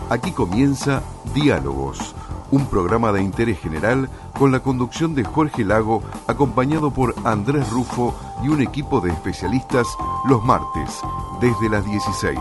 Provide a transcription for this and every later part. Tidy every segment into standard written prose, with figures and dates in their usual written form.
Aquí comienza Diálogos, un programa de interés general con la conducción de Jorge Lago, acompañado por Andrés Rufo y un equipo de especialistas los martes, desde las 16.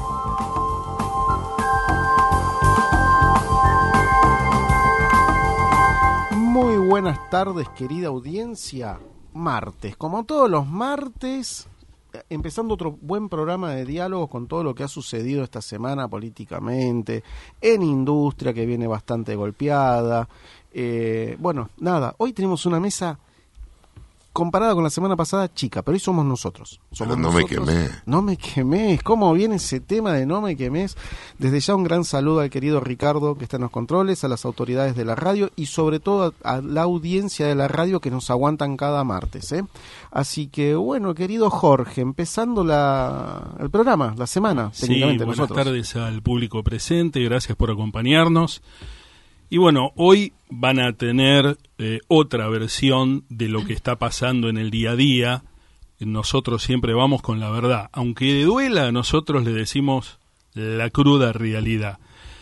Muy buenas tardes, querida audiencia. Martes, como todos los martes, empezando otro buen programa de diálogos con todo lo que ha sucedido esta semana políticamente, en industria que viene bastante golpeada. Bueno, nada, hoy tenemos una mesa comparada con la semana pasada chica, pero hoy somos nosotros. Pero no me quemé. No me quemés. ¿Cómo viene ese tema de no me quemés? Desde ya un gran saludo al querido Ricardo que está en los controles, a las autoridades de la radio y sobre todo a la audiencia de la radio que nos aguantan cada martes, Así que bueno, querido Jorge, empezando el programa, la semana, técnicamente. Buenas tardes al público presente, gracias por acompañarnos. Y bueno, hoy van a tener otra versión de lo que está pasando en el día a día. Nosotros siempre vamos con la verdad. Aunque duela, nosotros le decimos la cruda realidad.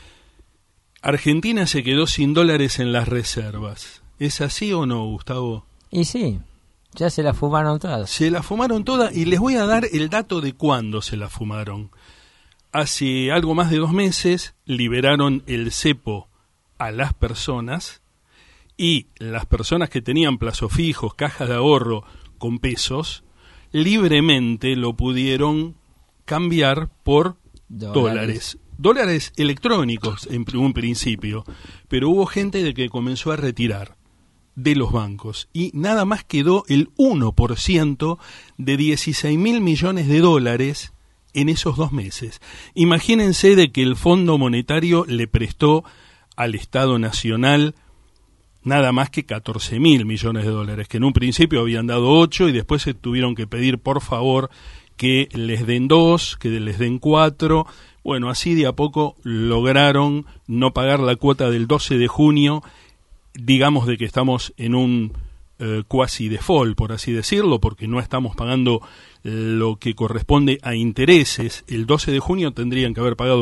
Argentina se quedó sin dólares en las reservas. ¿Es así o no, Gustavo? Y sí, ya se la fumaron todas. Se la fumaron todas y les voy a dar el dato de cuándo se la fumaron. Hace algo más de 2 meses liberaron el cepo a las personas y las personas que tenían plazos fijos, cajas de ahorro con pesos, libremente lo pudieron cambiar por dólares. Dólares electrónicos en un principio, pero hubo gente de que comenzó a retirar de los bancos y nada más quedó el 1% de 16.000 millones de dólares en esos 2 meses. Imagínense de que el Fondo Monetario le prestó al Estado Nacional nada más que 14.000 millones de dólares, que en un principio habían dado 8 y después se tuvieron que pedir por favor que les den 2, que les den 4. Bueno, así de a poco lograron no pagar la cuota del 12 de junio, digamos de que estamos en un cuasi default, por así decirlo, porque no estamos pagando lo que corresponde a intereses. El 12 de junio tendrían que haber pagado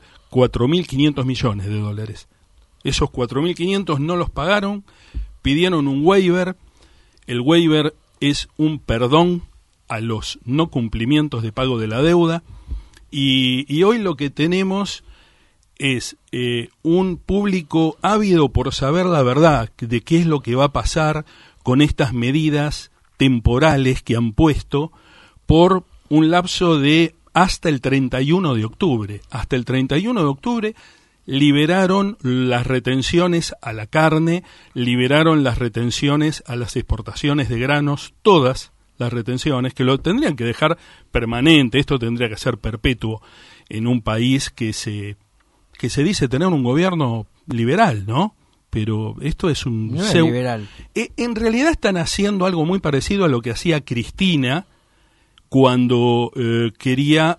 4.500 millones de dólares. Esos 4.500 no los pagaron, pidieron un waiver. El waiver es un perdón a los no cumplimientos de pago de la deuda. Y hoy lo que tenemos es un público ávido por saber la verdad de qué es lo que va a pasar con estas medidas temporales que han puesto por un lapso de hasta el 31 de octubre. Hasta el 31 de octubre liberaron las retenciones a la carne, liberaron las retenciones a las exportaciones de granos, todas las retenciones, que lo tendrían que dejar permanente. Esto tendría que ser perpetuo en un país que se dice tener un gobierno liberal, ¿no? Pero esto es un... No es liberal. En realidad están haciendo algo muy parecido a lo que hacía Cristina cuando quería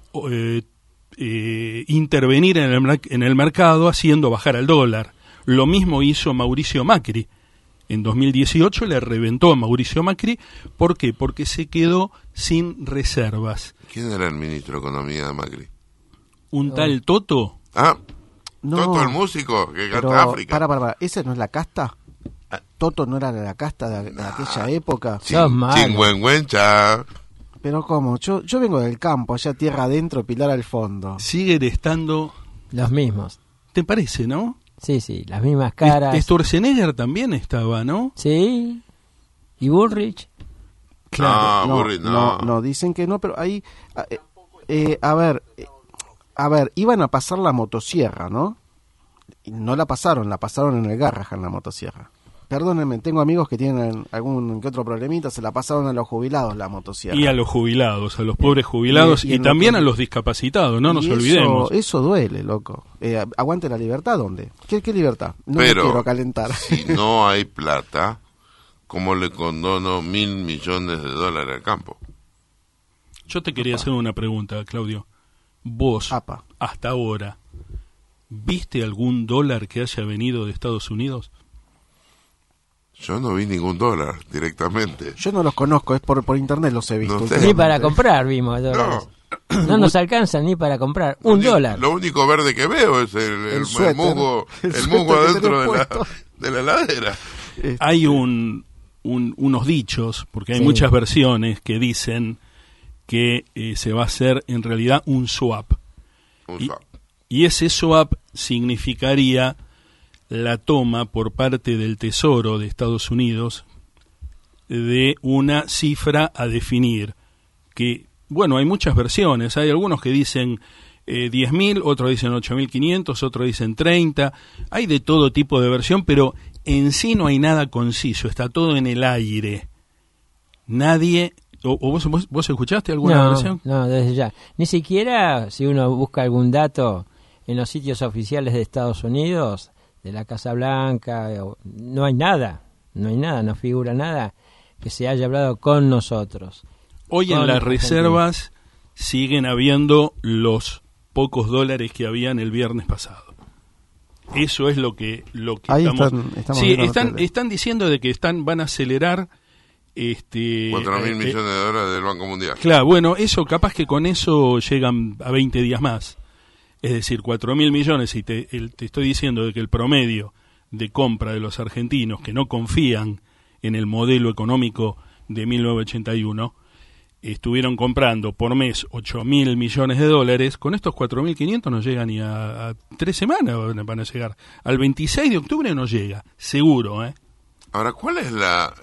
intervenir en el mercado haciendo bajar al dólar. Lo mismo hizo Mauricio Macri. En 2018 le reventó a Mauricio Macri. ¿Por qué? Porque se quedó sin reservas. ¿Quién era el ministro de Economía de Macri? ¿Un tal Toto? Ah, No, Toto el músico que pero, canta África. Para, ¿esa no es la casta? ¿Toto no era de la casta de aquella época? Chingüengüencha. Pero ¿cómo? Yo vengo del campo, allá tierra adentro, Pilar al fondo. Siguen estando... Los mismos. ¿Te parece, no? Sí, las mismas caras. Schwarzenegger también estaba, ¿no? Sí. ¿Y Bullrich? Claro. Burri, No, dicen que no, pero ahí... A ver, iban a pasar la motosierra, ¿no? Y no la pasaron en el Garrahan la motosierra. Perdónenme, tengo amigos que tienen algún que otro problemita, se la pasaron a los jubilados la motosierra. Y a los jubilados, a los pobres jubilados y también a los discapacitados, no nos olvidemos. Eso duele, loco. ¿Aguante la libertad dónde? ¿Qué libertad? No Pero, me quiero calentar. Si no hay plata, ¿cómo le condono 1.000 millones de dólares al campo? Yo te quería hacer una pregunta, Claudio. Vos, Apa. hasta ahora, ¿viste algún dólar que haya venido de Estados Unidos? Yo no vi ningún dólar directamente. Yo no los conozco, es por internet los he visto. No sé. Sí, para comprar vimos. No, No nos alcanzan ni para comprar $1. Lo único verde que veo es el suéter, musgo, el el suéter musgo que adentro tenés puesto. de la heladera. Hay unos dichos, porque hay Sí. muchas versiones que dicen que se va a hacer en realidad un swap. Un Y, swap. y ese swap significaría la toma por parte del Tesoro de Estados Unidos de una cifra a definir, que, bueno, hay muchas versiones, hay algunos que dicen 10.000, otros dicen 8.500, otros dicen 30, hay de todo tipo de versión, pero en sí no hay nada conciso, está todo en el aire. Nadie... ¿O vos escuchaste alguna versión? No, desde ya. Ni siquiera si uno busca algún dato en los sitios oficiales de Estados Unidos, de la Casa Blanca, no hay nada, no figura nada que se haya hablado con nosotros. Hoy en Con las Argentina. reservas siguen habiendo los pocos dólares que habían el viernes pasado. Eso es lo que Ahí estamos sí, viendo la tele. están diciendo de que van a acelerar 4.000 millones de dólares del Banco Mundial. Claro, bueno, eso capaz que con eso llegan a 20 días más. Es decir, 4.000 millones, y te estoy diciendo de que el promedio de compra de los argentinos que no confían en el modelo económico de 1981, estuvieron comprando por mes 8.000 millones de dólares, con estos 4.500 no llegan ni a 3 semanas van a llegar. Al 26 de octubre no llega, seguro, ¿eh? Ahora, ¿cuál es la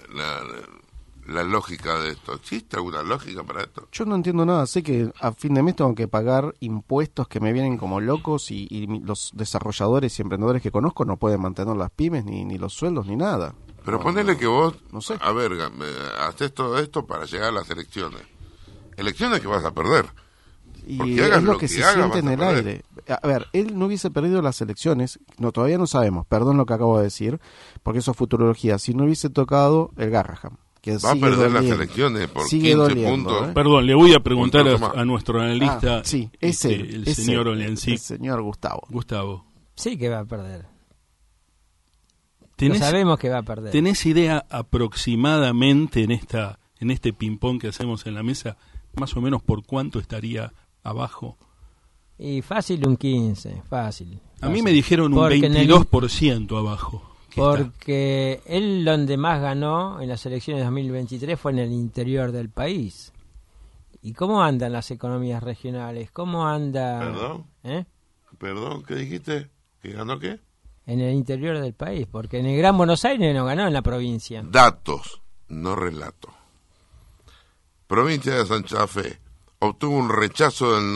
lógica de esto? ¿Existe alguna lógica para esto? Yo no entiendo nada, sé que a fin de mes tengo que pagar impuestos que me vienen como locos y los desarrolladores y emprendedores que conozco no pueden mantener las pymes, ni los sueldos, ni nada. Pero ponele que vos, no sé. a ver, haces todo esto para llegar a las elecciones. Elecciones que vas a perder. Y Porque hagas es lo lo que que se hagas, siente vas en a el perder. aire. A ver, él no hubiese perdido las elecciones, todavía no sabemos, perdón lo que acabo de decir, porque eso es futurología, si no hubiese tocado el Garraham, que Va a sigue perder las doliendo. elecciones por Sigue 15 doliendo, puntos. ¿eh? Perdón, le voy a preguntar Punto, toma. a nuestro analista, Sí, es él, el es señor él, Oliancic. el señor Gustavo. Gustavo, Sí que va a perder. Lo ¿tenés, sabemos que va a perder. ¿tenés idea aproximadamente en este ping-pong que hacemos en la mesa, más o menos por cuánto estaría abajo? Y fácil un 15, fácil. A mí me dijeron un Porque en el- 22% abajo. que está. Porque él donde más ganó en las elecciones de 2023 fue en el interior del país. ¿Y cómo andan las economías regionales? ¿Cómo anda? ¿Perdón? ¿Eh? Perdón, ¿qué dijiste? ¿Que ganó qué? En el interior del país, porque en el Gran Buenos Aires no ganó en la provincia. Datos, no relato. Provincia de Santa Fe obtuvo un rechazo del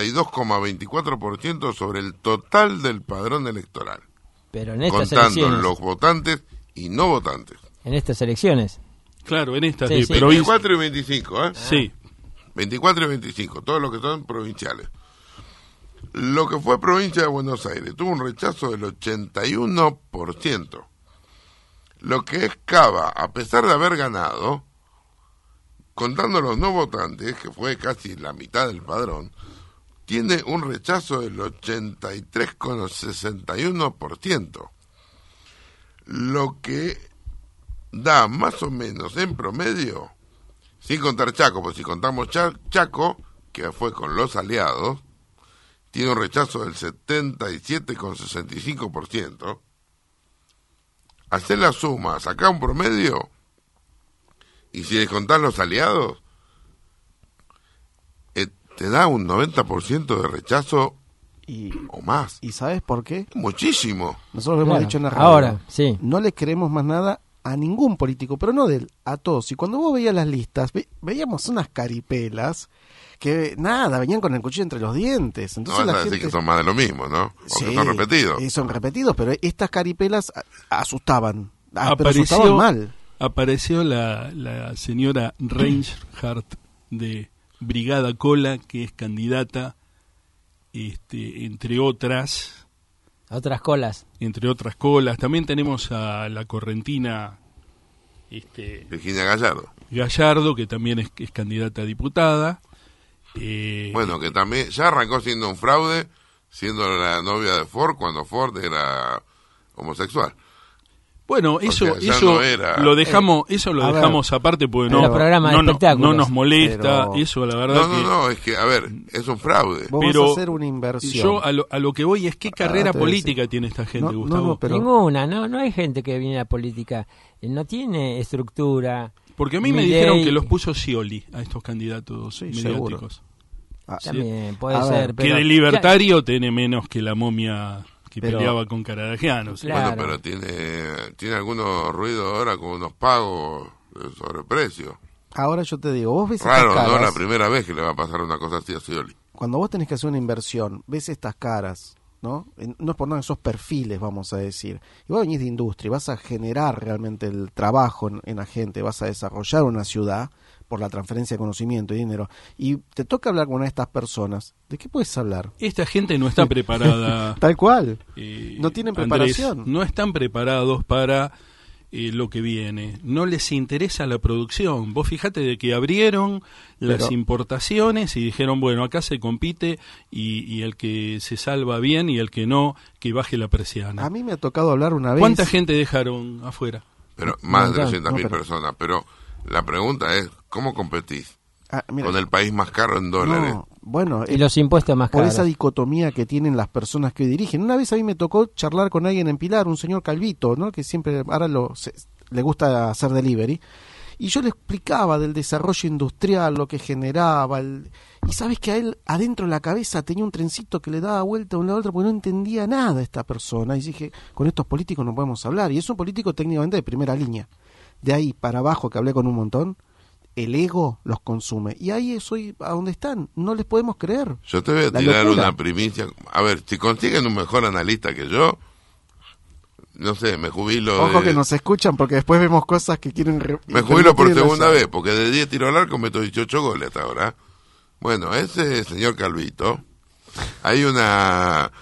92,24% sobre el total del padrón electoral, Pero en estas contando elecciones. los votantes y no votantes. En estas elecciones. Claro, en esta Sí, sí. provincia. 24 y 25, ¿eh? Sí, 24 y 25, todos los que son provinciales. Lo que fue provincia de Buenos Aires tuvo un rechazo del 81%. Lo que es Cava, a pesar de haber ganado, contando los no votantes, que fue casi la mitad del padrón, tiene un rechazo del 83,61%. Lo que da más o menos en promedio, sin contar Chaco, pues si contamos Chaco, que fue con los aliados, tiene un rechazo del 77,65%. Hacer la suma, sacar un promedio, y si descontás los aliados, te da un 90% de rechazo Y, o más. ¿Y sabes por qué? Muchísimo. Nosotros lo hemos Claro, dicho en la radio. ahora, sí. No le queremos más nada a ningún político, pero no de él, a todos. Y cuando vos veías las listas, veíamos unas caripelas que nada, venían con el cuchillo entre los dientes. No Entonces vas a la decir gente... que son más de lo mismo, ¿no? O Sí, que son repetidos. son repetidos, pero estas caripelas asustaban. Pero Apareció- asustaban mal. apareció la señora Reinhardt de Brigada Cola, que es candidata, entre otras colas. También tenemos a la correntina Virginia Gallardo. Gallardo, que también es candidata a diputada. Bueno, que también ya arrancó siendo un fraude, siendo la novia de Ford, cuando Ford era homosexual. Bueno, eso sea, ya eso no era. lo dejamos aparte porque Los programas de espectáculos. no nos molesta, Pero- eso la verdad que... No, es que, a ver, es un fraude. Vos Pero vas a hacer una inversión. Yo a lo que voy es qué carrera te voy a política decir. tiene esta gente, No, Gustavo. no, pero- Ninguna, no hay gente que viene a la política, no tiene estructura. Porque a mí me Milei- dijeron que los puso Scioli a estos candidatos Sí, mediáticos. Ah, También puede A ver, ser, Que pero de libertario tiene menos que la momia que Pero- peleaba con Caradagiano. ¿sí? Claro. Bueno, pero tiene algunos ruidos ahora con unos pagos de sobreprecio. Ahora yo te digo, vos ves Raro, estas no caras, la primera vez que le va a pasar una cosa así a Scioli. cuando vos tenés que hacer una inversión, ves estas caras, ¿no? No es por nada esos perfiles, vamos a decir. Y vos venís de industria, vas a generar realmente el trabajo en la gente, vas a desarrollar una ciudad por la transferencia de conocimiento y dinero. Y te toca hablar con una de estas personas. ¿De qué puedes hablar? Esta gente no está preparada. Tal cual. eh, No tienen Andrés, preparación. no están preparados para lo que viene. No les interesa la producción. Vos fijate de que abrieron las Pero- importaciones y dijeron, bueno, acá se compite y el que se salva bien y el que no, que baje la persiana. A mí me ha tocado hablar una vez. ¿Cuánta gente dejaron afuera? Pero más de No, 300.000 no, pero- personas. Pero la pregunta es, ¿cómo competís Ah, mira, con el país más caro en dólares? no, bueno, y los impuestos más por caros. esa dicotomía que tienen las personas que dirigen. Una vez a mí me tocó charlar con alguien en Pilar, un señor calvito, ¿no? Que siempre ahora le gusta hacer delivery. Y yo le explicaba del desarrollo industrial, lo que generaba. Y sabes que a él adentro de la cabeza tenía un trencito que le daba vuelta de un lado a otro porque no entendía nada esta persona. Y dije, con estos políticos no podemos hablar. Y es un político técnicamente de primera línea. De ahí para abajo, que hablé con un montón, el ego los consume. Y ahí es hoy a donde están. No les podemos creer. Yo te voy a La tirar locura. una primicia. A ver, si consiguen un mejor analista que yo, no sé, me jubilo. Ojo que nos escuchan porque después vemos cosas que quieren... Me jubilo por repetir segunda allá. vez, porque de 10 tiros al arco meto 18 goles hasta ahora. Bueno, ese señor Calvito, hay una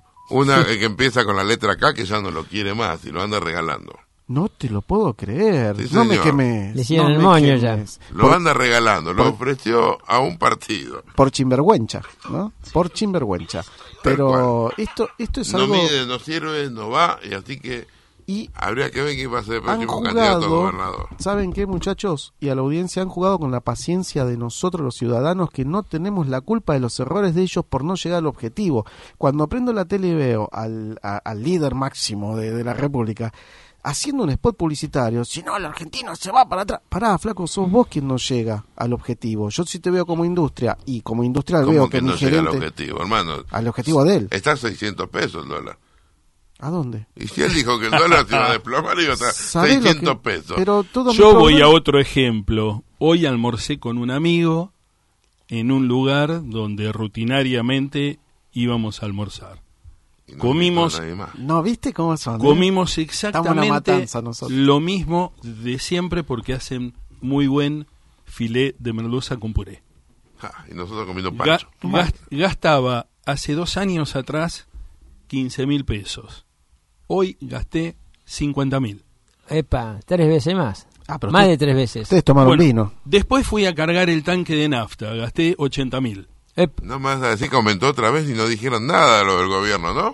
que empieza con la letra K que ya no lo quiere más y lo anda regalando. No te lo puedo creer. Sí, No me señor. quemes. Le hicieron no el me moño ya. quemes. Lo anda regalando, lo por- ofreció a un partido. Por chimvergüenza, ¿no? Por chimvergüenza. Pero esto es No algo... mide, no sirve, no va, y así que Y habría que ver quién va a ser el han próximo candidato a jugado, gobernador. ¿saben qué, muchachos? Y a la audiencia han jugado con la paciencia de nosotros los ciudadanos que no tenemos la culpa de los errores de ellos por no llegar al objetivo. Cuando prendo la tele y veo al líder máximo de la República haciendo un spot publicitario, si no, el argentino se va para atrás. Pará, flaco, sos vos quien no llega al objetivo. Yo sí te veo como industria y como industrial veo ¿Cómo que que mi no llega al gerente... objetivo, hermano? Al objetivo de él. Está a 600 pesos el dólar. ¿A dónde? Y si él dijo que el dólar se iba a desplomar, iba a estar ¿Sabés lo 600 que- pesos. Pero todo Yo mi voy a problema- otro ejemplo. Hoy almorcé con un amigo en un lugar donde rutinariamente íbamos a almorzar. Y no comimos- invitó a nadie más. No, ¿viste cómo son? Comimos Estamos en una exactamente matanza nosotros. lo mismo de siempre porque hacen muy buen filé de merluza con puré. Ja, y nosotros comiendo Ga- pancho. Gastaba hace 2 años atrás 15.000 pesos. Hoy gasté 50.000. Epa, 3 veces más. Ah, pero Más usted- de 3 veces. Ustedes tomaron Bueno, vino. después fui a cargar el tanque de nafta, gasté 80.000. No más así que aumentó otra vez y no dijeron nada lo del gobierno, ¿no?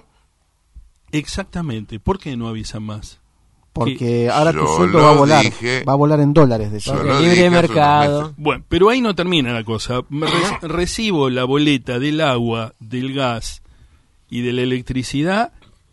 Exactamente. ¿Por qué no avisan más? Porque ahora tu yo sueldo lo va a volar. dije. Va a volar en dólares, decía. Yo Porque lo libre dije hace unos mercado. meses. Bueno, pero ahí no termina la cosa. Recibo la boleta del agua, del gas y de la electricidad.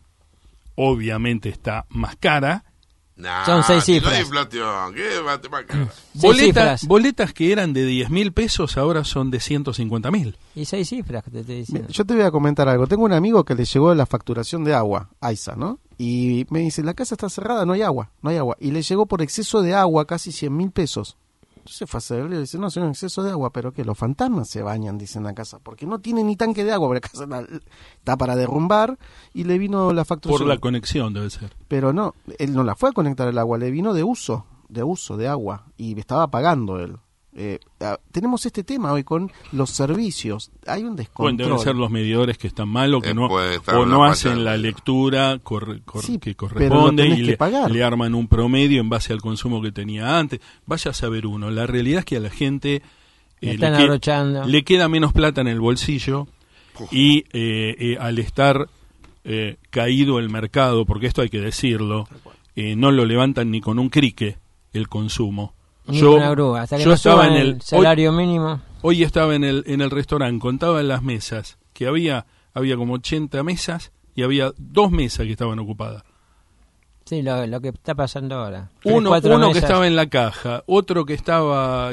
Obviamente está más cara. Nah, Son 6 si no cifras. hay inflación, ¿qué va a te va a caer? Cifras. Boletas que eran de 10.000 pesos ahora son de 150.000. Y 6 cifras que te estoy Mira, diciendo. yo te voy a comentar algo. Tengo un amigo que le llegó la facturación de agua, AISA, ¿no? Y me dice, la casa está cerrada, no hay agua, no hay agua. Y le llegó por exceso de agua casi 100.000 pesos. Entonces fue a hacerle y le dice, no, señor, exceso de agua, pero que los fantasmas se bañan, dice en la casa, porque no tiene ni tanque de agua, porque la casa está para derrumbar y le vino la facturación. Por la conexión debe ser. Pero no, él no la fue a conectar el agua, le vino de uso de agua y estaba pagando él. Tenemos este tema hoy con los servicios. Hay un Bueno, descontrol. deben ser los medidores que están mal o que no, puede estar o una no falla hacen en la el- lectura Sí, que pero lo corresponde tenés y que pagar. le arman un promedio en base al consumo que tenía antes. Vaya a saber uno. La realidad es que a la gente Me están abrochando. le queda menos plata en el bolsillo y al estar caído el mercado, porque esto hay que decirlo, no lo levantan ni con un crique el consumo. Ni una grúa, hasta que no estaba suban el salario mínimo. Hoy estaba en el restaurante, contaba en las mesas que había como 80 mesas y había 2 mesas que estaban ocupadas. Sí, lo que está pasando ahora. Uno que estaba en la caja, otro que estaba,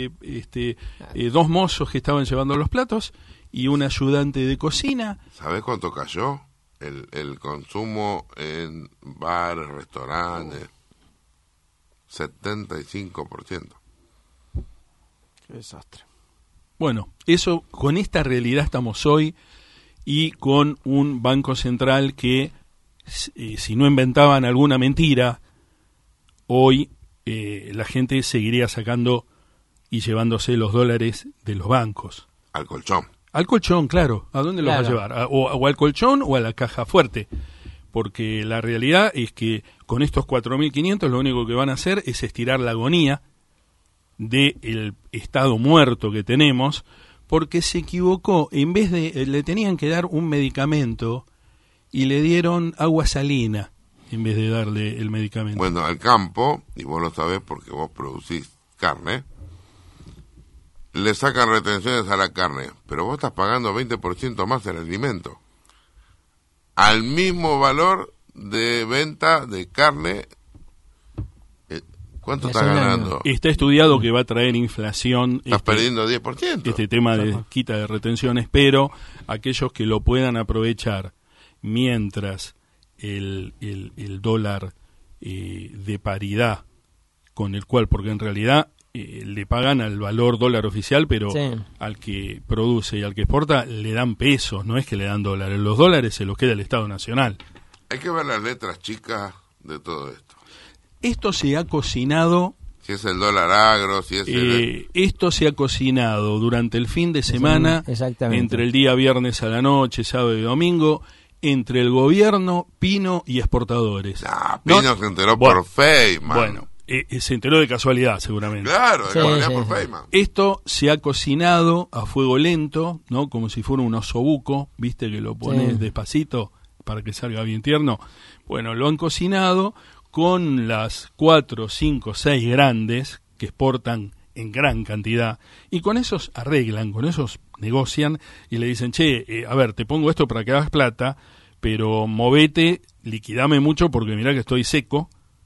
2 mozos que estaban llevando los platos y un ayudante de cocina. ¿Sabés cuánto cayó el consumo en bares, restaurantes? 75%. Qué desastre. Bueno, eso, con esta realidad estamos hoy y con un Banco Central que, si no inventaban alguna mentira, hoy la gente seguiría sacando y llevándose los dólares de los bancos. Al colchón. Al colchón, claro. ¿A dónde los va a llevar? O al colchón o a la caja fuerte. Porque la realidad es que con estos 4.500 lo único que van a hacer es estirar la agonía del estado muerto que tenemos, porque se equivocó. En vez de, le tenían que dar un medicamento y le dieron agua salina en vez de darle el medicamento. Bueno, al campo, y vos lo sabés porque vos producís carne, le sacan retenciones a la carne, pero vos estás pagando 20% más en el alimento. Al mismo valor de venta de carne, ¿cuánto estás ganando? Está estudiado que va a traer inflación. Estás perdiendo 10%. Este tema de quita de retenciones, pero aquellos que lo puedan aprovechar mientras el dólar de paridad con el cual, porque en realidad le pagan al valor dólar oficial, pero al que produce y al que exporta le dan pesos, no es que le dan dólares. Los dólares se los queda el Estado Nacional. Hay que ver las letras chicas de todo esto. Esto se ha cocinado... Si es el dólar agro, si es esto se ha cocinado durante el fin de semana, entre el día viernes a la noche, sábado y domingo, entre el gobierno, Pino y exportadores. Pino se enteró por Feynman. Bueno, se enteró de casualidad, seguramente. Claro, de casualidad por Feynman. Esto se ha cocinado a fuego lento, ¿no? Como si fuera un osobuco, ¿viste? Que lo pones despacito para que salga bien tierno. Bueno, lo han cocinado con las 4, 5, 6 grandes que exportan en gran cantidad, y con esos arreglan, con esos negocian y le dicen, che, a ver, te pongo esto para que hagas plata, pero movete, liquidame mucho porque mirá que estoy seco.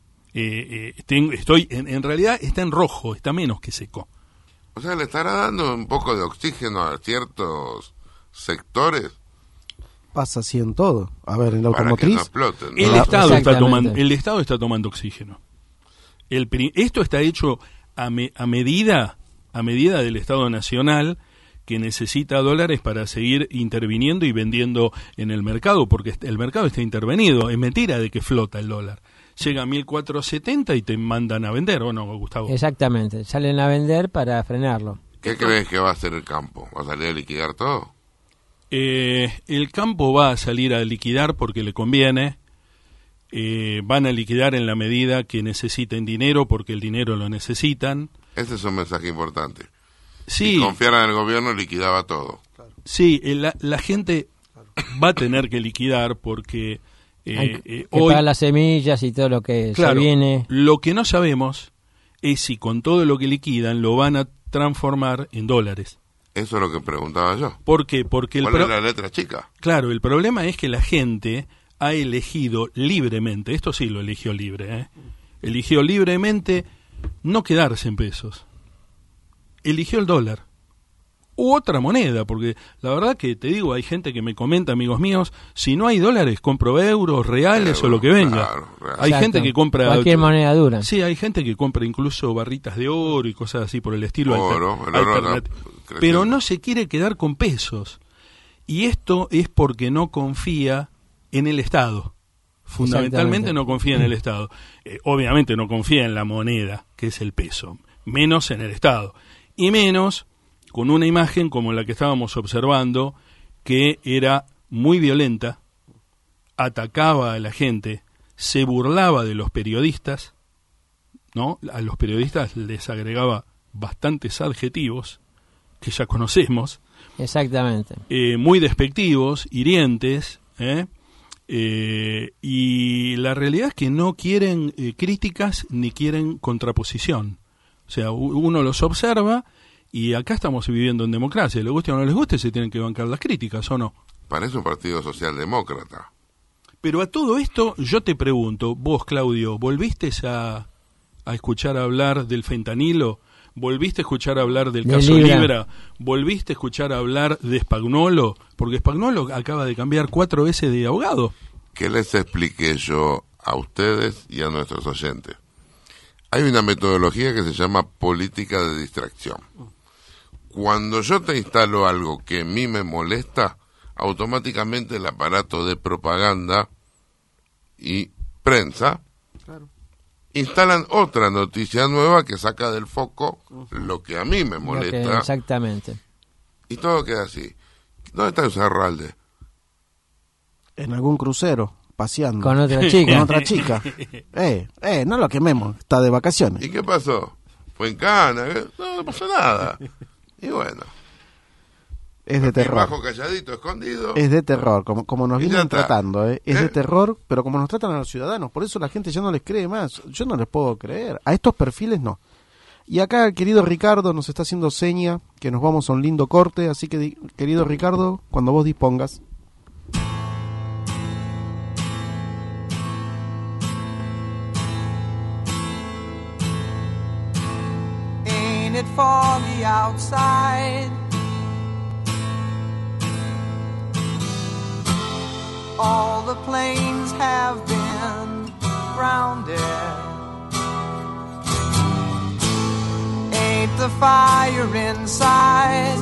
Estoy en realidad está en rojo, está menos que seco. O sea, le estará dando un poco de oxígeno a ciertos sectores. Pasa así en todo. A ver, en la automotriz. No exploten, ¿no? El Estado está tomando oxígeno. Esto está hecho a medida del Estado Nacional, que necesita dólares para seguir interviniendo y vendiendo en el mercado, porque el mercado está intervenido. Es mentira de que flota el dólar. Llega a 1.470 y te mandan a vender, ¿o no, Gustavo? Exactamente, salen a vender para frenarlo. ¿Qué crees que va a hacer el campo? ¿Va a salir a liquidar todo? El campo va a salir a liquidar porque le conviene. Van a liquidar en la medida que necesiten dinero, porque el dinero lo necesitan. Ese es un mensaje importante. Sí. Si confiaran en el gobierno, liquidaba todo. Sí, la gente va a tener que liquidar porque hoy para las semillas y todo lo que se viene. Lo que no sabemos es si con todo lo que liquidan lo van a transformar en dólares. Eso es lo que preguntaba yo. ¿Por qué? Porque ¿Cuál es la letra chica? Claro, el problema es que la gente ha elegido libremente, esto sí lo eligió libre, eligió libremente no quedarse en pesos. Eligió el dólar. U otra moneda, porque la verdad que te digo, hay gente que me comenta, amigos míos, si no hay dólares, compro euros, reales o lo que venga. Claro, hay gente que compra... cualquier moneda dura. Sí, hay gente que compra incluso barritas de oro y cosas así por el estilo. Pero no se quiere quedar con pesos. Y esto es porque no confía en el Estado. Fundamentalmente no confía en el Estado. Obviamente no confía en la moneda, que es el peso. Menos en el Estado. Y menos con una imagen como la que estábamos observando, que era muy violenta, atacaba a la gente, se burlaba de los periodistas, ¿no? A los periodistas les agregaba bastantes adjetivos que ya conocemos. Exactamente. Muy despectivos, hirientes, Y la realidad es que no quieren críticas ni quieren contraposición. O sea, uno los observa y acá estamos viviendo en democracia. Les guste o no les guste, se tienen que bancar las críticas, ¿o no? Parece un partido socialdemócrata. Pero a todo esto yo te pregunto, vos, Claudio, ¿volviste a escuchar hablar del fentanilo? ¿Volviste a escuchar hablar del caso Libra? ¿Volviste a escuchar hablar de Spagnolo? Porque Spagnolo acaba de cambiar 4 veces de abogado. Que les expliqué yo a ustedes y a nuestros oyentes. Hay una metodología que se llama política de distracción. Cuando yo te instalo algo que a mí me molesta, automáticamente el aparato de propaganda y prensa instalan otra noticia nueva que saca del foco lo que a mí me molesta. Exactamente. Y todo queda así. ¿Dónde está Uzarralde? En algún crucero, paseando. Con otra chica. Con otra chica. No lo quememos, está de vacaciones. ¿Y qué pasó? ¿Fue en Cana? No pasó nada. Y bueno. Es de terror. Bajo, calladito, escondido. Es de terror, como nos Y ya vienen está. tratando, Es de terror, pero como nos tratan a los ciudadanos, por eso la gente ya no les cree más. Yo no les puedo creer. A estos perfiles no. Y acá el querido Ricardo nos está haciendo seña que nos vamos a un lindo corte, así que querido Ricardo, cuando vos dispongas. Ain't it foggy outside? All the planes have been grounded. Ain't the fire inside?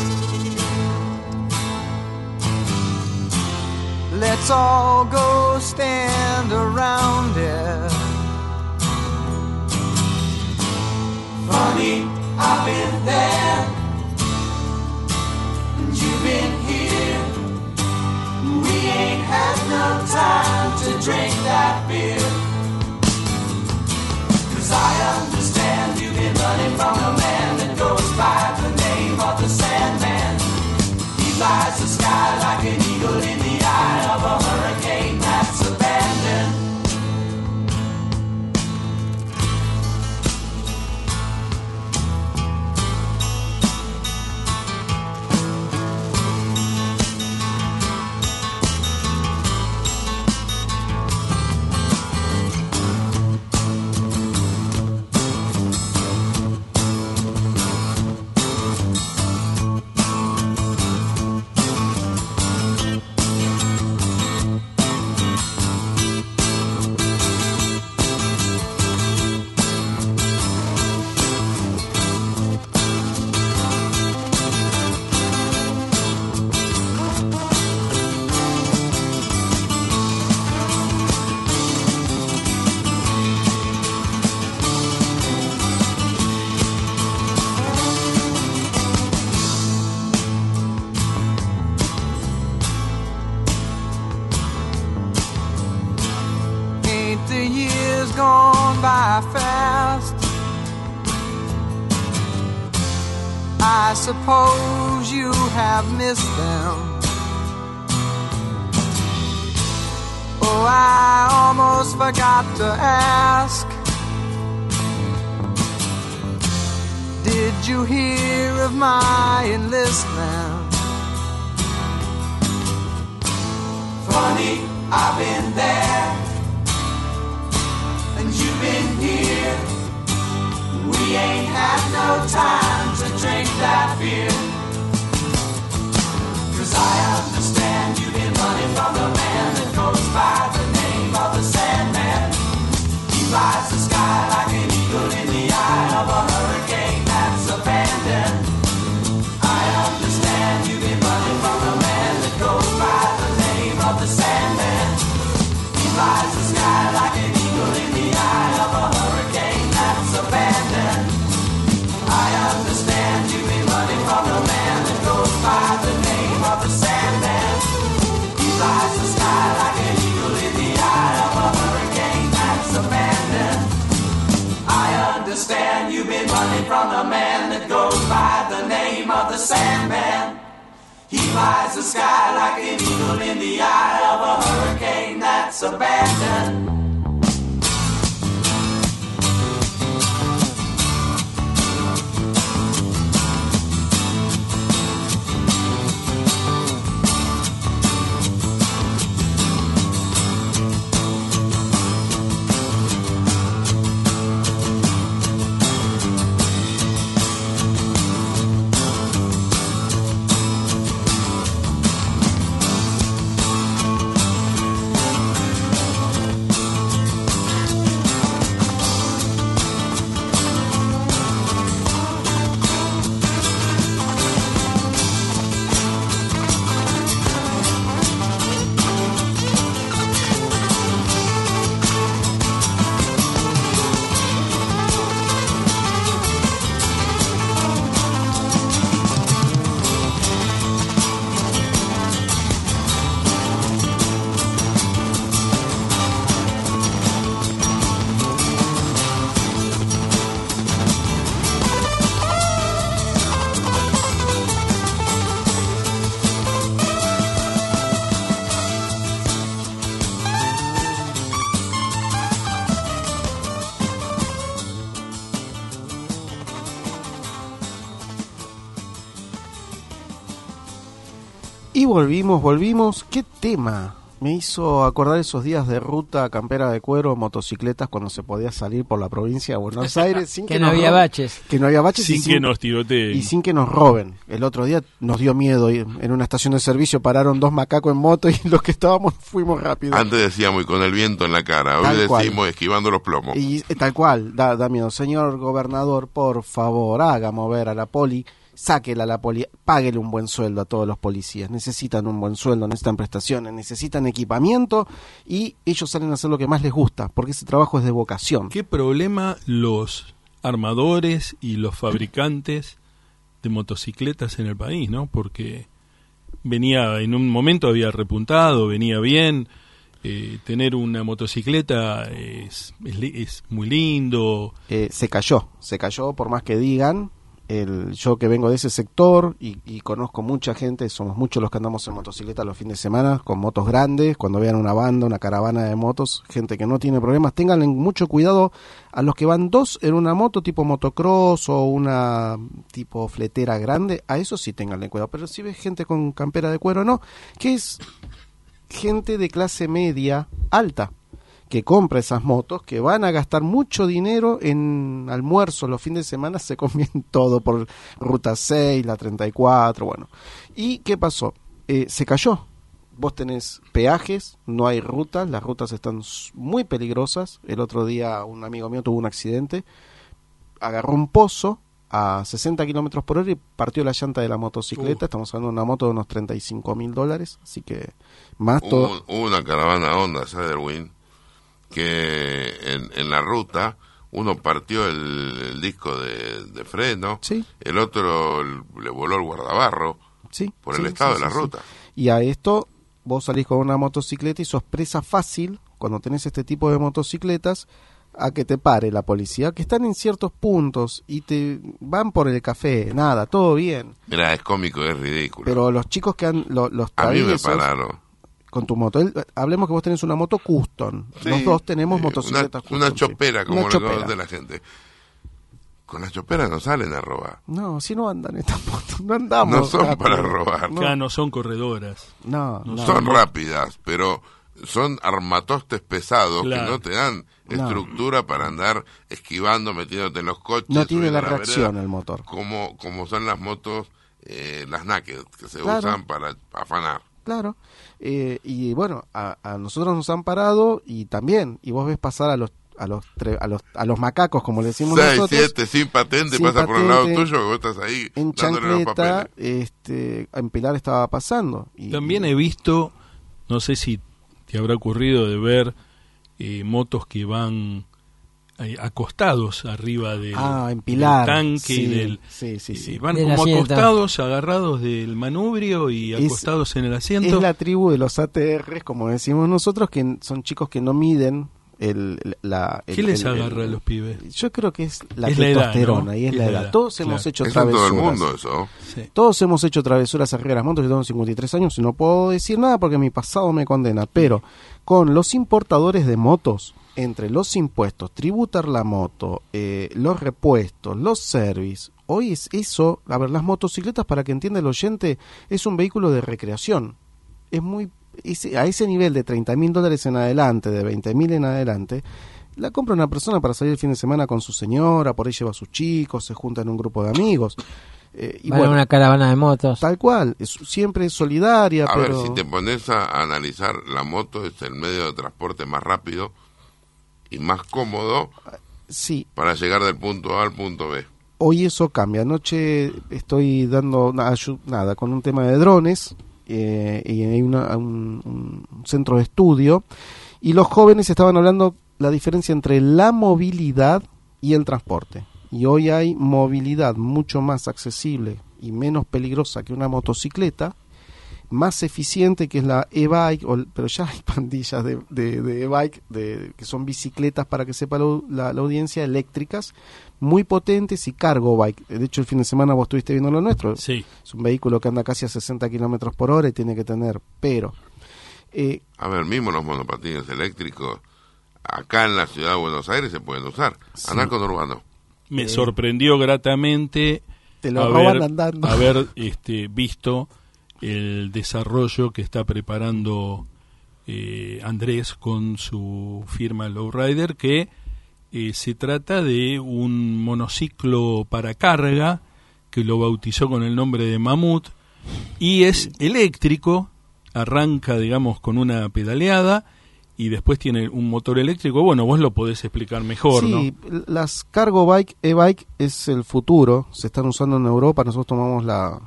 Let's all go stand around it. Funny, I've been there, and you've been here. We ain't had no time to drink that beer. 'Cause I understand you've been running from a man that goes by the name of the Sandman. He flies the sky like an eagle in the eye of a hurricane that's abandoned. Fast. I suppose you have missed them. Oh, I almost forgot to ask. Did you hear of my enlistment? Funny, I've been there, and you've been here. We ain't had no time to drink that beer. 'Cause I understand you've been running from the man that goes by the name of the Sandman. He flies the sky like an eagle in the eye of a hurricane that's abandoned. I understand you've been running from the man that goes by the name of the Sandman. He flies the sky like an eagle in the eye of a hurricane that's abandoned. I understand you've been running from the man that goes by the name of the Sandman. He flies the sky like an eagle in the eye of a hurricane that's abandoned. I understand you've been running from the man that goes by the name of the Sandman. He flies the sky like an eagle in the eye of of a hurricane that's abandoned. Y volvimos. ¿Qué tema? Me hizo acordar esos días de ruta, campera de cuero, motocicletas, cuando se podía salir por la provincia de Buenos Aires sin que no había baches. Que no había baches sin que nos tiroteen. Y sin que nos roben. El otro día nos dio miedo. En una estación de servicio pararon 2 macacos en moto y los que estábamos fuimos rápido. Antes decíamos y con el viento en la cara, hoy decimos esquivando los plomos. Y tal cual, da miedo. Señor gobernador, por favor, haga mover a la poli. Sáquela a la poli, páguele un buen sueldo a todos los policías. Necesitan un buen sueldo, necesitan prestaciones, necesitan equipamiento y ellos salen a hacer lo que más les gusta, porque ese trabajo es de vocación. ¿Qué problema los armadores y los fabricantes de motocicletas en el país, ¿no? Porque venía, en un momento había repuntado, venía bien. Tener una motocicleta es muy lindo. Se cayó por más que digan. Yo que vengo de ese sector y conozco mucha gente, somos muchos los que andamos en motocicleta los fines de semana con motos grandes, cuando vean una banda, una caravana de motos, gente que no tiene problemas, ténganle mucho cuidado a los que van 2 en una moto tipo motocross o una tipo fletera grande, a eso sí ténganle cuidado, pero si ves gente con campera de cuero, no, que es gente de clase media alta, que compra esas motos, que van a gastar mucho dinero en almuerzo los fines de semana, se comen todo por Ruta 6, la 34, bueno. ¿Y qué pasó? Se cayó. Vos tenés peajes, no hay rutas, las rutas están muy peligrosas. El otro día un amigo mío tuvo un accidente, agarró un pozo a 60 kilómetros por hora y partió la llanta de la motocicleta. Estamos hablando de una moto de unos $35,000, así que más todo. Hubo una caravana Honda Cyberwind que en la ruta uno partió el disco de freno, ¿sí? El otro le voló el guardabarro, ¿sí? Por el estado de la ruta. Y a esto vos salís con una motocicleta y sos presa fácil, cuando tenés este tipo de motocicletas, a que te pare la policía, que están en ciertos puntos y te van por el café, nada, todo bien. Mira, es cómico, es ridículo. Pero los chicos que han... los a mí me pararon. Con tu moto. Hablemos que vos tenés una moto custom. Sí, los dos tenemos motocicletas custom. Una chopera, sí. como una lo chopera. conoce la gente. Con las choperas no salen a robar. No, si no andan estas motos. No andamos. No son rápido. para robar. Acá no son corredoras. No. Son rápidas, pero son armatostes pesados, claro, que no te dan estructura para andar esquivando, metiéndote en los coches. No tiene la vereda, reacción el motor. Como son las motos, las naked, que se Claro. usan para afanar. Claro, y bueno, a nosotros nos han parado y también, y vos ves pasar a los macacos, como le decimos 6, nosotros, 7, sin patente, sin pasa por el lado patente, tuyo, que vos estás ahí en dándole los chancleta, papeles. en Pilar estaba pasando. Y, También he visto, no sé si te habrá ocurrido de ver motos que van acostados arriba del, en Pilar, del tanque sí, y del... sí. Van Del como asiento. acostados, agarrados del manubrio y acostados en el asiento. Es la tribu de los ATRs, como decimos nosotros, que son chicos que no miden ¿Qué les agarra a los pibes? Yo creo que es la Es la edad, testosterona, ¿no? y es la edad. Todos hemos hecho Eso en todo el travesuras. mundo, eso. Sí. Todos hemos hecho travesuras arriba de las motos. Yo tengo 53 años y no puedo decir nada porque mi pasado me condena. Pero con los importadores de motos, entre los impuestos, tributar la moto, los repuestos, los service, hoy es eso. A ver, las motocicletas, para que entienda el oyente, es un vehículo de recreación. A ese nivel de $30.000 en adelante, de 20.000 en adelante, la compra una persona para salir el fin de semana con su señora, por ahí lleva a sus chicos, se junta en un grupo de amigos. Y Van a una caravana de motos. tal cual, siempre es solidaria, A pero ver, si te pones a analizar, la moto es el medio de transporte más rápido y más cómodo sí, para llegar del punto A al punto B. hoy eso cambia. Anoche estoy dando nada con un tema de drones, y hay un centro de estudio, y los jóvenes estaban hablando la diferencia entre la movilidad y el transporte. Y hoy hay movilidad mucho más accesible y menos peligrosa que una motocicleta, más eficiente, que es la e-bike, pero ya hay pandillas de e-bike, que son bicicletas, para que sepa la audiencia, eléctricas, muy potentes, y cargo bike. De hecho, el fin de semana vos estuviste viendo lo nuestro. Sí. Es un vehículo que anda casi a 60 kilómetros por hora y tiene que tener, pero... A ver, mismo los monopatines eléctricos, acá en la ciudad de Buenos Aires se pueden usar. Andar con urbano. Me sorprendió gratamente te lo roban andando. haber visto el desarrollo que está preparando Andrés con su firma Lowrider, que se trata de un monociclo para carga que lo bautizó con el nombre de Mamut, y es eléctrico, arranca, digamos, con una pedaleada y después tiene un motor eléctrico. Bueno, vos lo podés explicar mejor, sí, ¿no? Las cargo bike, e-bike es el futuro, se están usando en Europa. Nosotros tomamos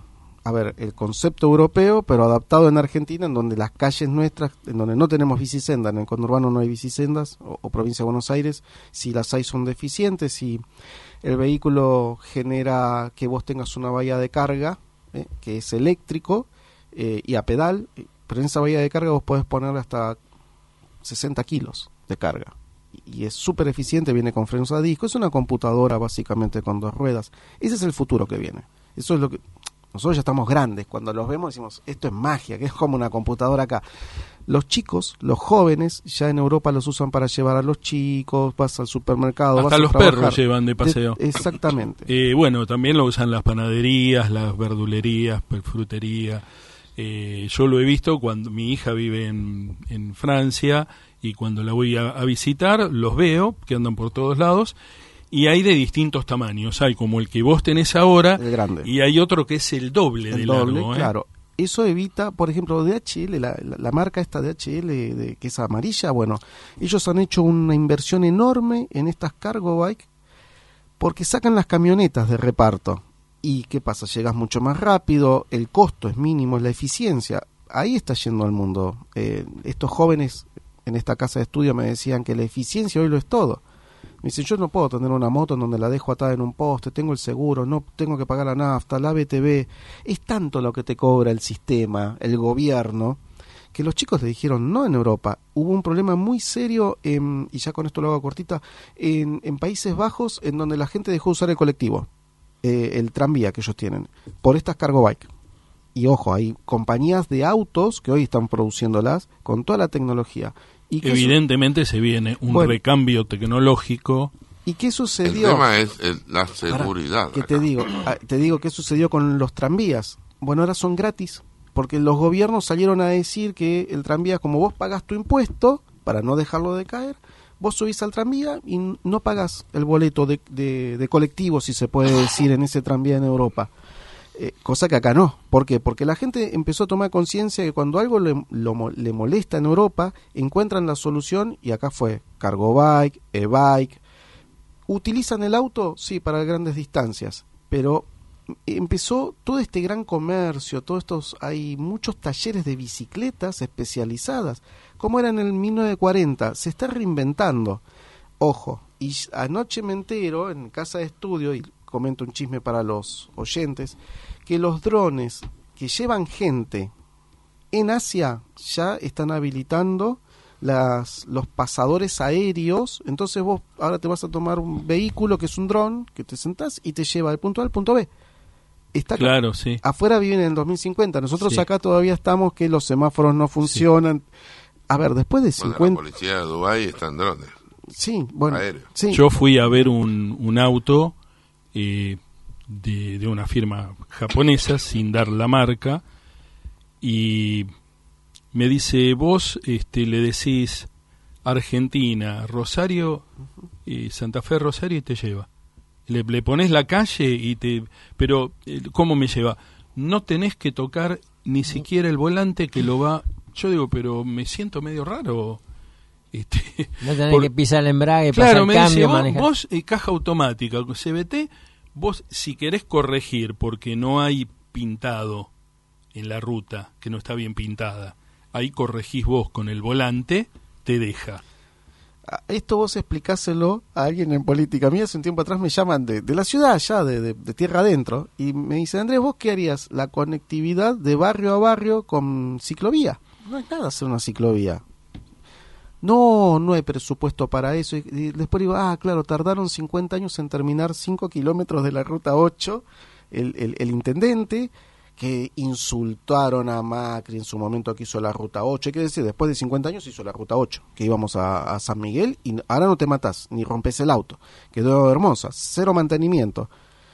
el concepto europeo, pero adaptado en Argentina, en donde las calles nuestras, en donde no tenemos bicisendas, en el conurbano no hay bicisendas, o provincia de Buenos Aires, si las hay son deficientes, y el vehículo genera que vos tengas una bahía de carga, que es eléctrico, y a pedal, pero en esa bahía de carga vos podés ponerle hasta 60 kilos de carga. Y es súper eficiente, viene con frenos a disco, es una computadora básicamente con dos ruedas. Ese es el futuro que viene. Eso es lo que... Nosotros ya estamos grandes, cuando los vemos decimos, esto es magia, que es como una computadora acá. Los chicos, los jóvenes, ya en Europa los usan para llevar a los chicos, vas al supermercado, Hasta vas a los trabajar. perros llevan de paseo. Exactamente. Bueno, también lo usan las panaderías, las verdulerías, frutería. Yo lo he visto cuando mi hija vive en Francia, y cuando la voy a visitar los veo que andan por todos lados, y hay de distintos tamaños. Hay como el que vos tenés ahora, El grande. y hay otro que es el doble de largo. Claro. Eso evita, por ejemplo, DHL, la marca esta DHL, que es amarilla. Bueno, ellos han hecho una inversión enorme en estas cargo bike porque sacan las camionetas de reparto. ¿Y qué pasa? Llegas mucho más rápido, el costo es mínimo, es la eficiencia. Ahí está yendo el mundo. Estos jóvenes en esta casa de estudio me decían que la eficiencia hoy lo es todo. Me dicen, yo no puedo tener una moto en donde la dejo atada en un poste, tengo el seguro, no tengo que pagar la nafta, la BTV. Es tanto lo que te cobra el sistema, el gobierno, que los chicos le dijeron no en Europa. Hubo un problema muy serio, y ya con esto lo hago cortita, en Países Bajos, en donde la gente dejó de usar el colectivo, el tranvía que ellos tienen, por estas cargo bike. Y ojo, hay compañías de autos que hoy están produciéndolas con toda la tecnología. ¿Y Evidentemente se viene un recambio tecnológico. ¿Y qué sucedió? El tema es la seguridad. ¿Qué te digo? ¿Qué sucedió con los tranvías? Bueno, ahora son gratis, porque los gobiernos salieron a decir que el tranvía, como vos pagás tu impuesto, para no dejarlo de caer, vos subís al tranvía y no pagás el boleto de colectivo, si se puede decir, en ese tranvía en Europa. Cosa que acá no. ¿Por qué? Porque la gente empezó a tomar conciencia que cuando algo le molesta en Europa, encuentran la solución, y acá fue cargo bike, e-bike. ¿Utilizan el auto? Sí, para grandes distancias, pero empezó todo este gran comercio, hay muchos talleres de bicicletas especializadas, como era en el 1940, se está reinventando. Ojo, y anoche me entero en casa de estudio, y comento un chisme para los oyentes, que los drones que llevan gente en Asia ya están habilitando los pasadores aéreos. Entonces vos ahora te vas a tomar un vehículo que es un dron, que te sentás y te lleva del punto A al punto B. Está Claro, sí. Afuera viven en el 2050. Nosotros Sí. acá todavía estamos que los semáforos no funcionan. A ver, después de Bueno, 50... la policía de Dubái está en drones. Sí, bueno. Aéreo. Sí. Yo fui a ver un auto de una firma japonesa, sin dar la marca, y me dice, vos le decís Argentina, Rosario, Santa Fe, Rosario, y te lleva. Le pones la calle y te... Pero, ¿cómo me lleva? No tenés que tocar ni siquiera el volante que lo va... Yo digo, pero me siento medio raro. No tenés por- que pisar el embrague, Claro, pasar me el dice, cambio, vos, manejar. vos, caja automática, CBT, vos si querés corregir porque no hay pintado en la ruta, que no está bien pintada, ahí corregís vos con el volante, te deja. Esto vos explicáselo a alguien en política. A mí hace un tiempo atrás me llaman de la ciudad, ya de tierra adentro, y me dicen, Andrés, ¿vos qué harías? La conectividad de barrio a barrio con ciclovía. No es nada hacer una ciclovía. No hay presupuesto para eso. Y después digo, claro, tardaron 50 años en terminar 5 kilómetros de la ruta 8, el intendente, que insultaron a Macri en su momento que hizo la ruta 8. Hay que decir, después de 50 años hizo la ruta 8, que íbamos a San Miguel, y ahora no te matás, ni rompes el auto. Quedó hermosa, cero mantenimiento.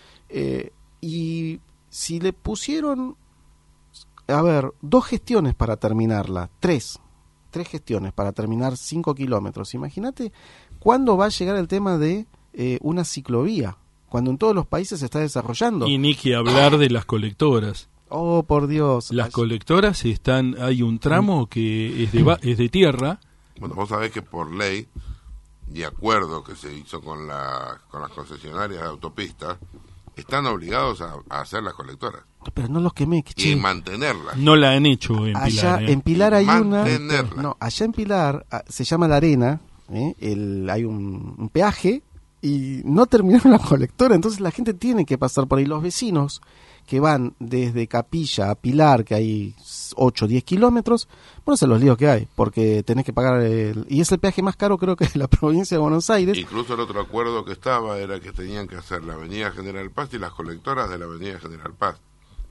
Y si le pusieron, a ver, 2 gestiones para terminarla, 3 gestiones para terminar 5 kilómetros. Imagínate cuándo va a llegar el tema de una ciclovía, cuando en todos los países se está desarrollando. Y ni que hablar de las colectoras. Oh, por Dios. Las colectoras hay un tramo que es de tierra. Bueno, vos sabés que por ley, de acuerdo que se hizo con las concesionarias de autopistas, están obligados a hacer las colectoras Pero no los quemé, que y che. mantenerlas. No la han hecho en Allá Pilar. en Pilar hay una. Mantenerla. No, allá en Pilar se llama La Arena. Hay un peaje y no terminaron la colectora. Entonces la gente tiene que pasar por ahí. Los vecinos que van desde Capilla a Pilar, que hay 8 o 10 kilómetros, bueno, son los líos que hay, porque tenés que pagar y es el peaje más caro, creo que de la provincia de Buenos Aires. Incluso el otro acuerdo que estaba era que tenían que hacer la Avenida General Paz y las colectoras de la Avenida General Paz.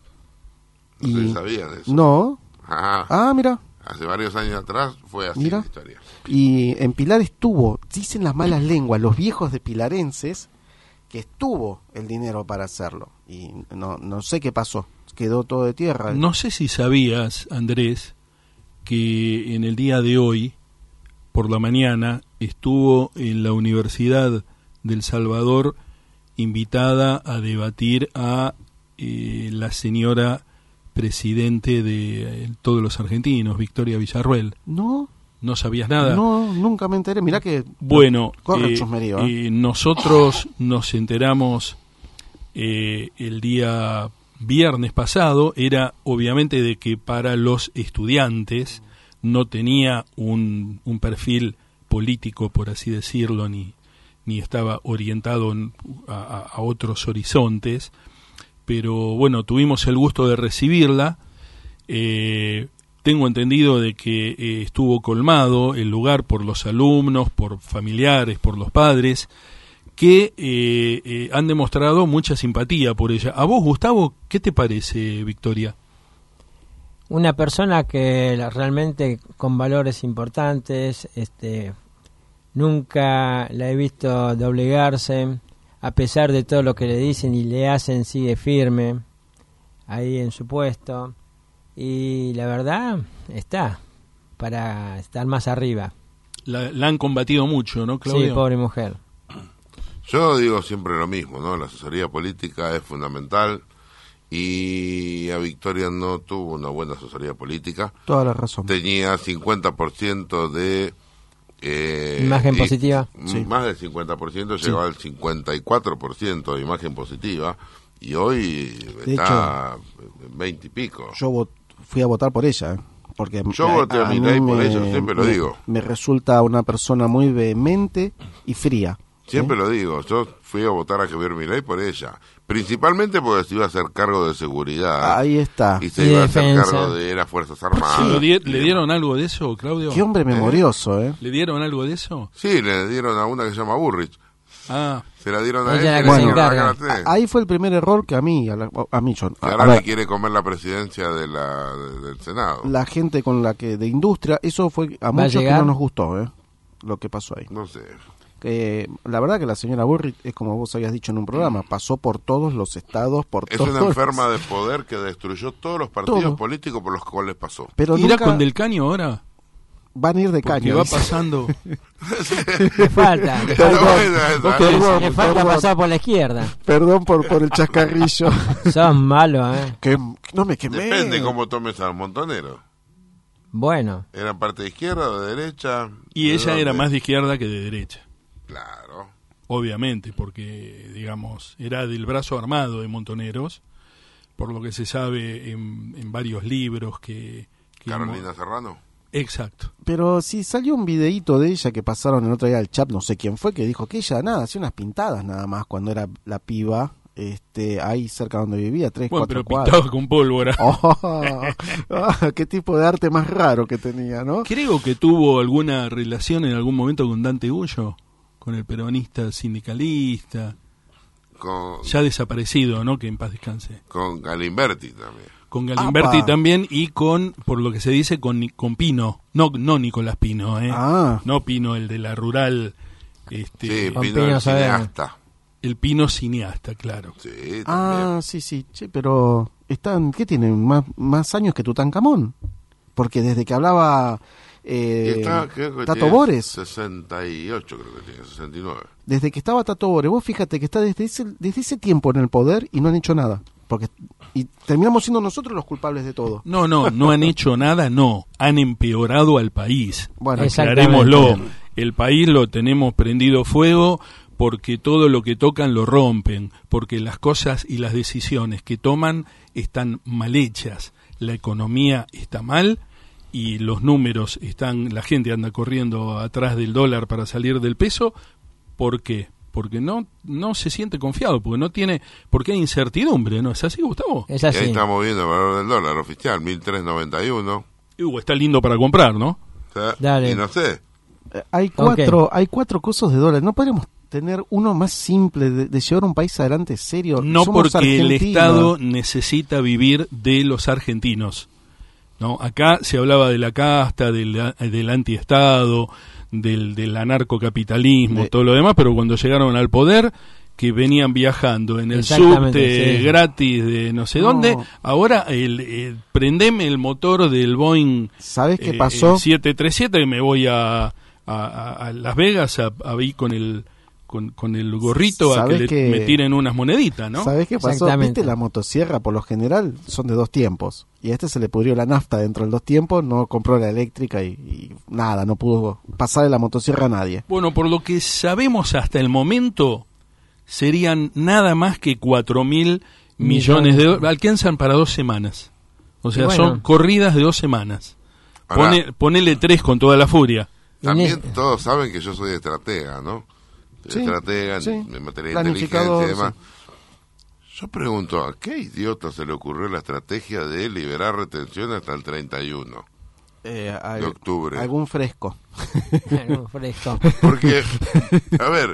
No sé si sabían eso. No. Ajá. Mira. Hace varios años atrás fue así Mira. la historia. Y en Pilar estuvo, dicen las malas lenguas, los viejos de pilarenses, que estuvo el dinero para hacerlo. Y no sé qué pasó, quedó todo de tierra. No sé si sabías, Andrés, que en el día de hoy, por la mañana, estuvo en la Universidad del Salvador invitada a debatir a la señora presidente de todos los argentinos, Victoria Villarruel. No, ¿No sabías nada? no, nunca me enteré. Mirá que Bueno, corre el chusmerío, nosotros nos enteramos el día viernes pasado, era obviamente de que para los estudiantes no tenía un perfil político, por así decirlo, ni estaba orientado a otros horizontes, pero bueno, tuvimos el gusto de recibirla. Tengo entendido de que estuvo colmado el lugar por los alumnos, por familiares, por los padres, que han demostrado mucha simpatía por ella. ¿A vos, Gustavo, qué te parece, Victoria? Una persona que realmente con valores importantes, nunca la he visto doblegarse, a pesar de todo lo que le dicen y le hacen, sigue firme ahí en su puesto. Y la verdad está para estar más arriba. La han combatido mucho, ¿no, Claudio? Sí, pobre mujer. Yo digo siempre lo mismo, ¿no? La asesoría política es fundamental y a Victoria no tuvo una buena asesoría política. toda la razón. Tenía 50% de... Imagen positiva. Sí. Más del 50%, llegó al 54% de imagen positiva y hoy De está 20 y pico. Yo fui a votar por ella, porque Yo voté a Milei por eso, siempre lo digo. Me resulta una persona muy vehemente y fría. Siempre lo digo, yo fui a votar a Javier Milei por ella. Principalmente porque se iba a hacer cargo de seguridad. Ahí está. Y se Y iba a hacer defensa. cargo de las Fuerzas Armadas. ¿Le dieron algo de eso, Claudio? Qué hombre memorioso, ¿eh? ¿Le dieron algo de eso? Sí, le dieron a una que se llama Burrich. Ah, Se la dieron a Ella él. la que y se le dieron a encarga. Garate. Ahí fue el primer error que a mí, John. Que A ahora ver, le quiere comer la presidencia del Senado. la gente con la que de industria, eso fue a ¿Va a muchos que llegar? no nos gustó, lo que pasó ahí. No sé. Que la verdad que la señora Burri es como vos habías dicho en un programa, pasó por todos los estados, por Es todos. una enferma de poder que destruyó todos los partidos Todo. políticos por los cuales pasó. Pero ¿irá nunca con Del Caño ahora? van a ir de Porque caño. va dice. pasando... Le falta. Le Está falta, buena esa, Perdón, le falta perdón. pasar por la izquierda. Perdón por el chascarrillo. Sos malo, ¿eh? Que no me quemé. Depende cómo tomes al Montonero. Bueno. ¿Era parte de izquierda o de derecha? Y ¿De ella dónde? era más de izquierda que de derecha. Claro. Obviamente, porque, digamos, era del brazo armado de Montoneros, por lo que se sabe en varios libros que Carolina Serrano. Exacto. Pero si salió un videíto de ella que pasaron el otro día al chat, no sé quién fue, que dijo que ella nada, hacía unas pintadas nada más cuando era la piba, ahí cerca donde vivía, 3, Bueno, 4 pero cuadras. pintaba con pólvora. Qué tipo de arte más raro que tenía, ¿no? Creo que tuvo alguna relación en algún momento con Dante Gullo, con el peronista sindicalista, Con, ya desaparecido, ¿no? Que en paz descanse. con Galimberti también. Con Galimberti ¡Apa! también y con, por lo que se dice, con Pino. No Nicolás Pino, ¿eh? Ah. No Pino, el de la rural, Sí, Con Pino Pino el Saavedra. cineasta. el Pino cineasta, claro. Sí, también. Ah, sí, che, pero ¿qué tienen? ¿Más años que Tutankamón? Porque desde que hablaba Y está, creo que Tato tiene Bores, 68 creo que tiene, 69. desde que estaba Tato Bores, vos fíjate que está desde ese tiempo en el poder y no han hecho nada. Y terminamos siendo nosotros los culpables de todo. No han hecho nada, no. Han empeorado al país. Bueno, Exactamente. Aclarémoslo. El país lo tenemos prendido fuego porque todo lo que tocan lo rompen, porque las cosas y las decisiones que toman están mal hechas. La economía está mal y los números están, la gente anda corriendo atrás del dólar para salir del peso. ¿Por qué? Porque no se siente confiado, porque hay incertidumbre, ¿no es así, Gustavo? Es Y ahí así. estamos viendo el valor del dólar oficial, 1.391. Está lindo para comprar, ¿no? O sea, Dale. y no sé, hay cuatro cosas de dólares. ¿No podemos tener uno más simple de llevar un país adelante serio? No, Somos porque el argentinos. Estado necesita vivir de los argentinos. ¿No? Acá se hablaba de la casta, del antiestado, del anarcocapitalismo, todo lo demás, pero cuando llegaron al poder, que venían viajando en el Exactamente, subte sí. gratis de no sé No. dónde, ahora prendeme el motor del Boeing ¿Sabes qué pasó? 737 y me voy a Las Vegas a ir con el gorrito a que ¿Sabes le qué? me tiren unas moneditas, ¿no? ¿Sabes qué pasó? Exactamente. ¿Viste la motosierra? Por lo general son de 2 tiempos. Y a este se le pudrió la nafta dentro de 2 tiempos, no compró la eléctrica y nada, no pudo pasarle la motosierra a nadie. Bueno, por lo que sabemos hasta el momento, serían nada más que 4.000 millones de dólares. Alcanzan para 2 semanas. O sea, Y bueno. son corridas de 2 semanas. Ahora- Ponele 3 con toda la furia. también Inés- todos saben que yo soy estratega, ¿no? Sí, Estratega sí. en materia de Planificador, inteligencia y demás. Yo pregunto, ¿a qué idiota se le ocurrió la estrategia de liberar retención hasta el 31 de octubre? Algún fresco. Fresco. Porque, a ver,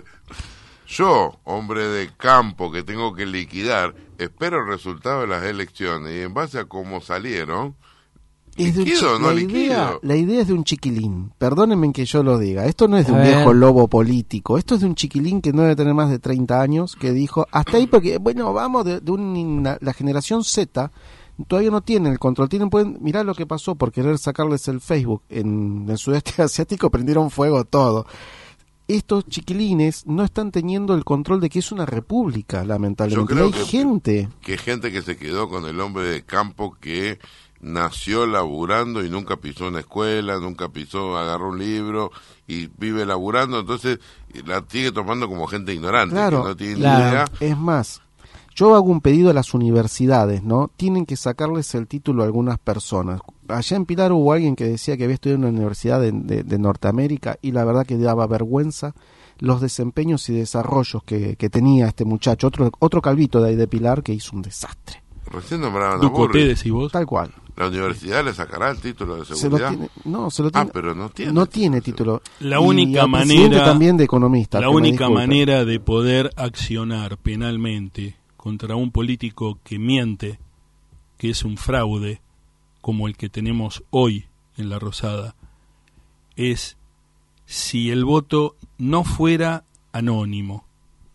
yo, hombre de campo que tengo que liquidar, espero el resultado de las elecciones y en base a cómo salieron, Es de un ¿liquido o no la idea, liquido? la idea es de un chiquilín. Perdónenme que yo lo diga. Esto no es de A un ver. viejo lobo político. Esto es de un chiquilín que no debe tener más de 30 años, que dijo, hasta ahí porque, bueno, vamos la generación Z todavía no tiene el control. Pueden mirar lo que pasó por querer sacarles el Facebook en el sudeste asiático, prendieron fuego todo. Estos chiquilines no están teniendo el control de que es una república, lamentablemente. Yo creo Hay que- gente. Que gente que se quedó con el hombre de campo que nació laburando y nunca pisó una escuela, nunca agarró un libro y vive laburando, entonces la sigue tomando como gente ignorante, Claro, que no tiene claro. ni idea. Es más, yo hago un pedido a las universidades, ¿no? Tienen que sacarles el título a algunas personas. Allá en Pilar hubo alguien que decía que había estudiado en una universidad de Norteamérica y la verdad que daba vergüenza los desempeños y desarrollos que tenía este muchacho, otro calvito de ahí de Pilar que hizo un desastre. Recién nombraban a Ducoté, Burri. decís vos. Tal cual. ¿La universidad le sacará el título de Se lo seguridad? tiene, no, se lo tiene, pero no tiene. no tiene título. La Y única al presidente manera también de economista. La que me única disculpe. manera de poder accionar penalmente contra un político que miente, que es un fraude, como el que tenemos hoy en La Rosada, es si el voto no fuera anónimo.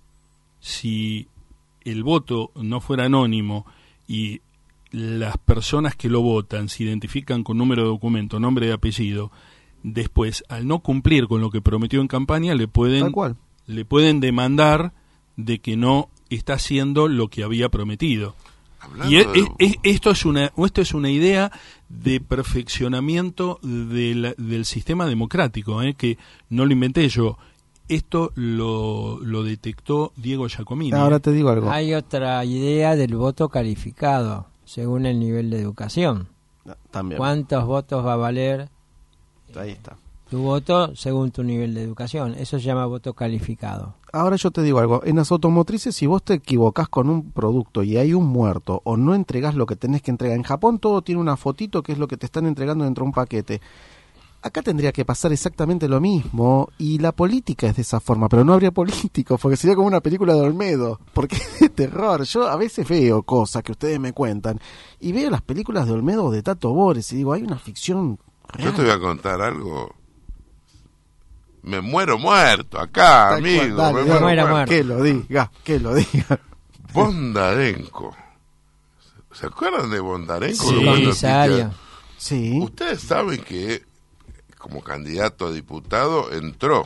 Si el voto no fuera anónimo y las personas que lo votan se identifican con número de documento, nombre y apellido, después, al no cumplir con lo que prometió en campaña, le Tal pueden cual. demandar de que no está haciendo lo que había prometido. Hablando Y de- esto es una idea de perfeccionamiento del sistema democrático, que no lo inventé yo. Esto lo detectó Diego Giacomini. Ahora te digo algo. Hay otra idea del voto calificado, según el nivel de educación. También. ¿Cuántos votos va a valer Ahí está. tu voto según tu nivel de educación? Eso se llama voto calificado. Ahora yo te digo algo, en las automotrices si vos te equivocás con un producto y hay un muerto o no entregás lo que tenés que entregar, en Japón todo tiene una fotito que es lo que te están entregando dentro de un paquete. Acá tendría que pasar exactamente lo mismo y la política es de esa forma, pero no habría políticos porque sería como una película de Olmedo, porque es de terror. Yo a veces veo cosas que ustedes me cuentan y veo las películas de Olmedo o de Tato Bores y digo, hay una ficción real. Yo te voy a contar algo. Me muero muerto acá, Tal cual, amigo. dale, me dale, muero muera, muerto. Que lo diga. Bondarenko. ¿Se acuerdan de Bondarenko? Sí. Los Comisario. noticias. Sí, Ustedes saben que como candidato a diputado entró,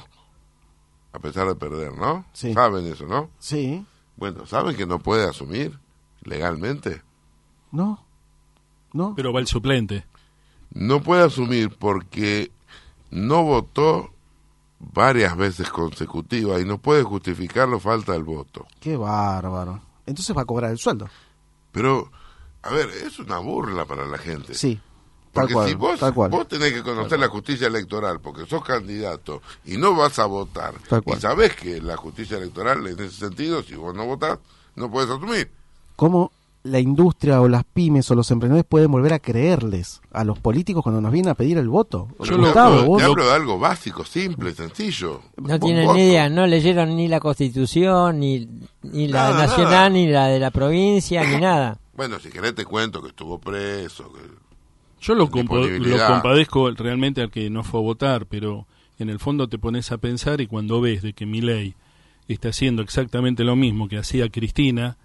a pesar de perder, ¿no? Sí. Saben eso, ¿no? sí, Bueno, ¿saben que no puede asumir legalmente? no, Pero va el suplente. No puede asumir porque no votó varias veces consecutivas y no puede justificarlo falta del voto. qué bárbaro. Entonces va a cobrar el sueldo. Pero, a ver, es una burla para la gente. Sí, tal Porque cual, si vos, tal cual. vos tenés que conocer la justicia electoral porque sos candidato y no vas a votar Tal y cual. sabés que la justicia electoral en ese sentido, si vos no votás, no puedes asumir. ¿Cómo la industria o las pymes o los emprendedores pueden volver a creerles a los políticos cuando nos vienen a pedir el voto? Yo Gustavo, te vos- hablo de algo básico, simple, sencillo. No Un tienen voto. ni idea, no leyeron ni la Constitución, ni la Nada, nacional, nada. ni la de la provincia, ni nada. Bueno, si querés te cuento que estuvo preso. Yo lo Disponibilidad. compadezco realmente al que no fue a votar, pero en el fondo te pones a pensar y cuando ves de que Milei está haciendo exactamente lo mismo que hacía Cristina,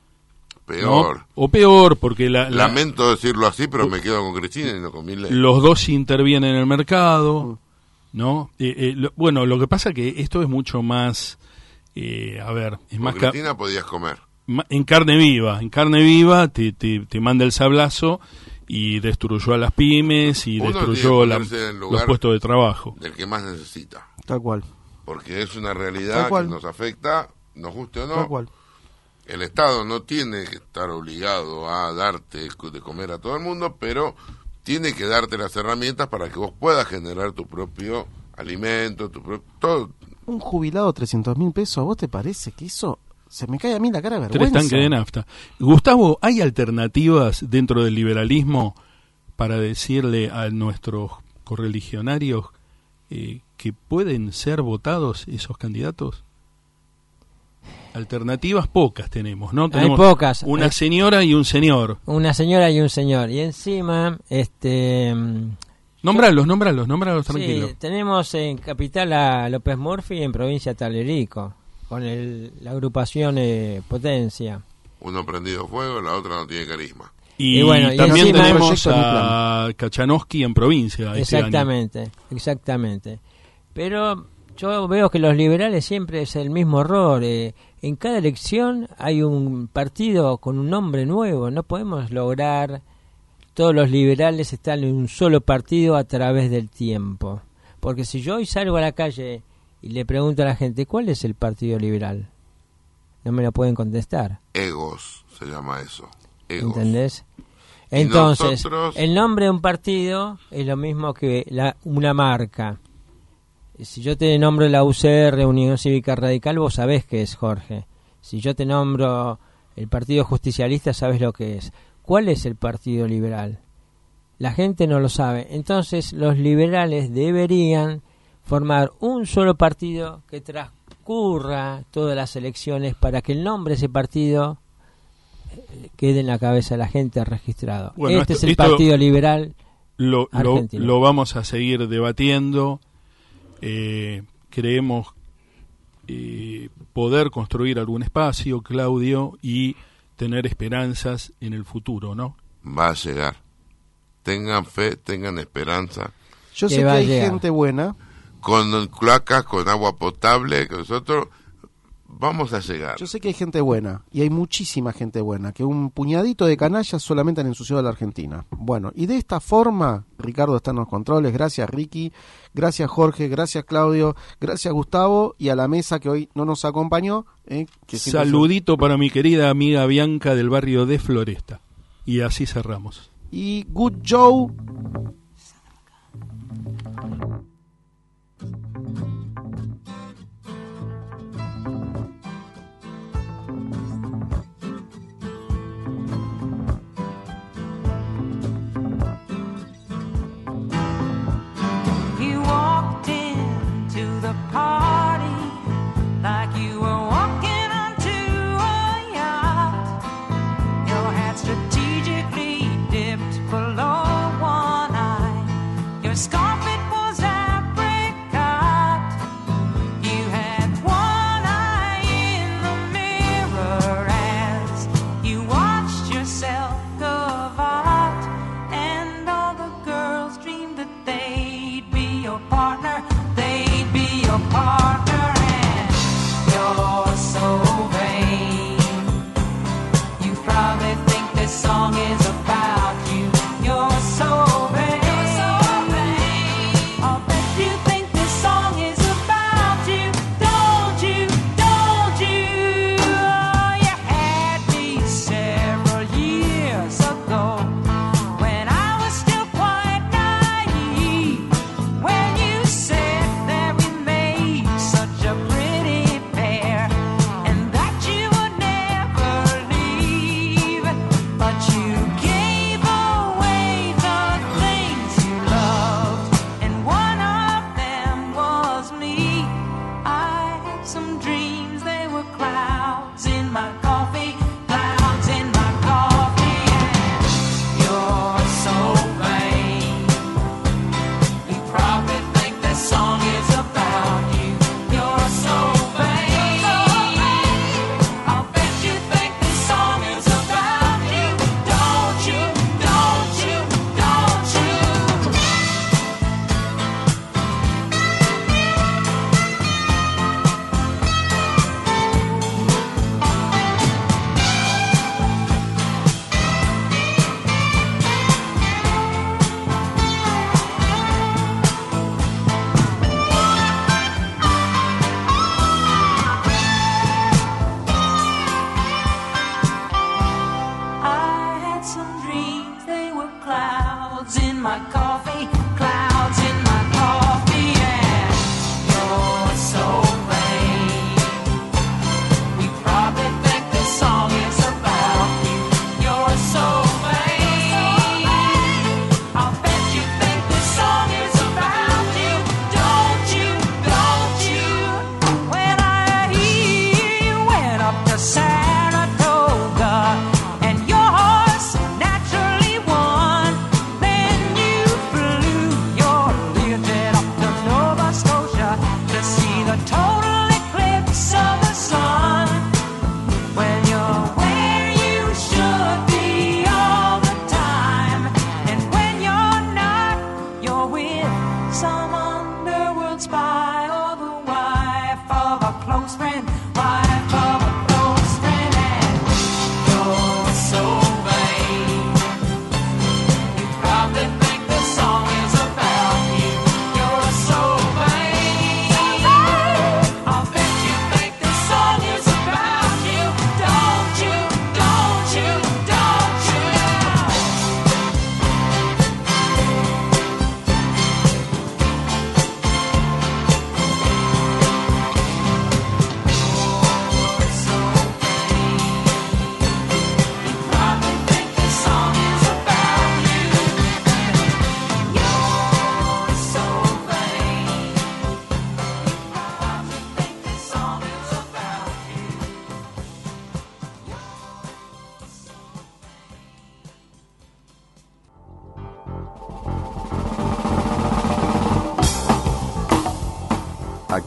Peor. ¿no? O peor, porque Lamento decirlo así, pero me quedo con Cristina y no con Milei. los dos intervienen en el mercado, ¿no? Bueno, lo que pasa que esto es mucho más, a ver, es Con más Cristina podías comer. en carne viva te manda el sablazo y destruyó a las pymes y Uno destruyó tiene que ponerse en los lugar puestos de trabajo. Del que más necesita. Tal cual, Porque es una Tal realidad cual. que nos afecta, nos guste o tal no. cual. El Estado no tiene que estar obligado a darte de comer a todo el mundo, pero tiene que darte las herramientas para que vos puedas generar tu propio alimento, todo. Un jubilado 300.000 pesos, ¿a vos te parece que eso se me cae a mí la cara de 3 vergüenza? tanques de nafta. Gustavo, ¿hay alternativas dentro del liberalismo para decirle a nuestros correligionarios que pueden ser votados esos candidatos? Alternativas pocas tenemos, ¿no? Tenemos pocas. una señora y un señor. Una señora y un señor. Y encima, Nómbralos tranquilo. sí, tenemos en Capital a López Murphy y en provincia Talerico, con la agrupación Potencia. Uno prendido fuego, la otra no tiene carisma. Y, Y bueno, y también encima- tenemos Proyecto de a Kachanowski en provincia. este año. Exactamente. Pero yo veo que los liberales siempre es el mismo error. En cada elección hay un partido con un nombre nuevo. No podemos lograr todos los liberales estar en un solo partido a través del tiempo. Porque si yo hoy salgo a la calle y le pregunto a la gente, ¿cuál es el partido liberal? No me lo pueden contestar. Egos, se llama eso. Egos. ¿Entendés? Y Entonces, nosotros- el nombre de un partido es lo mismo que una marca. Si yo te nombro la UCR, Unión Cívica Radical, vos sabés que es Jorge. Si yo te nombro el Partido Justicialista, sabés lo que es. ¿Cuál es el Partido Liberal? La gente no lo sabe. Entonces los liberales deberían formar un solo partido que transcurra todas las elecciones para que el nombre de ese partido quede en la cabeza de la gente registrado. Bueno, este es el Partido Liberal argentino. Lo vamos a seguir debatiendo. Creemos poder construir algún espacio, Claudio, y tener esperanzas en el futuro, ¿no? Va a llegar. Tengan fe, tengan esperanza. Yo sé que hay gente buena. Con cloacas, con agua potable, que nosotros vamos a llegar. Yo sé que hay gente buena, y hay muchísima gente buena, que un puñadito de canallas solamente han ensuciado a la Argentina. Bueno, y de esta forma, Ricardo está en los controles, gracias Ricky, gracias Jorge, gracias Claudio, gracias Gustavo, y a la mesa que hoy no nos acompañó. Saludito para mi querida amiga Bianca del barrio de Floresta. Y así cerramos. Y Good Joe. Like you were walking onto a yacht. Your hat strategically dipped below one eye.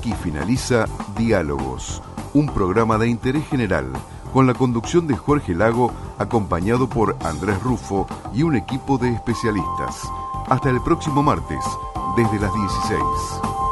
Aquí finaliza Diálogos, un programa de interés general, con la conducción de Jorge Lago, acompañado por Andrés Rufo y un equipo de especialistas. Hasta el próximo martes, desde las 16.